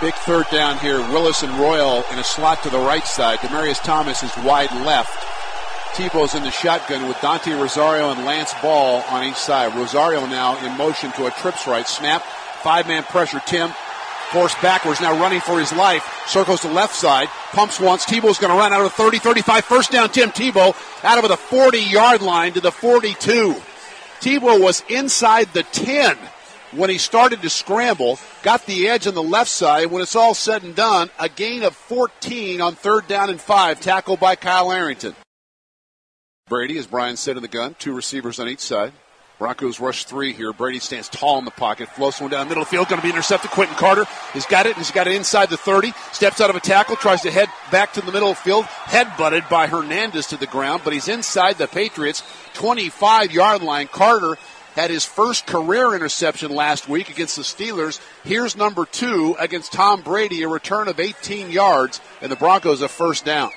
Big third down here. Willis and Royal in a slot to the right side. Demarius Thomas is wide left. Tebow's in the shotgun with Dante Rosario and Lance Ball on each side. Rosario now in motion to a trips right. Snap. 5-man pressure. Tim forced backwards, now running for his life. Circles to left side. Pumps once. Tebow's going to run out of the 30, 35. First down, Tim Tebow out of the 40-yard line to the 42. Tebow was inside the 10 when he started to scramble. Got the edge on the left side. When it's all said and done, a gain of 14 on 3rd down and 5. Tackled by Kyle Arrington. Brady, as Brian said in the gun, 2 receivers on each side. Broncos rush 3 here. Brady stands tall in the pocket, floats one down the middle of the field, going to be intercepted. Quentin Carter has got it, and he's got it inside the 30. Steps out of a tackle, tries to head back to the middle of the field. Head-butted by Hernandez to the ground, but he's inside the Patriots' 25-yard line. Carter had his first career interception last week against the Steelers. Here's number 2 against Tom Brady, a return of 18 yards, and the Broncos a first down.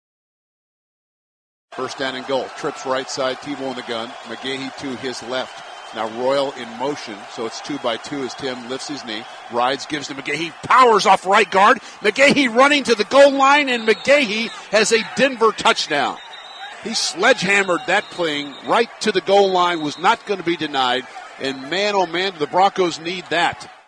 First down and goal. Trips right side. Tebow in the gun. McGahee to his left. Now Royal in motion. So it's 2-by-2 as Tim lifts his knee. Rides, gives to McGahee. Powers off right guard. McGahee running to the goal line, and McGahee has a Denver touchdown. He sledgehammered that thing right to the goal line. Was not going to be denied. And man, oh man, the Broncos need that.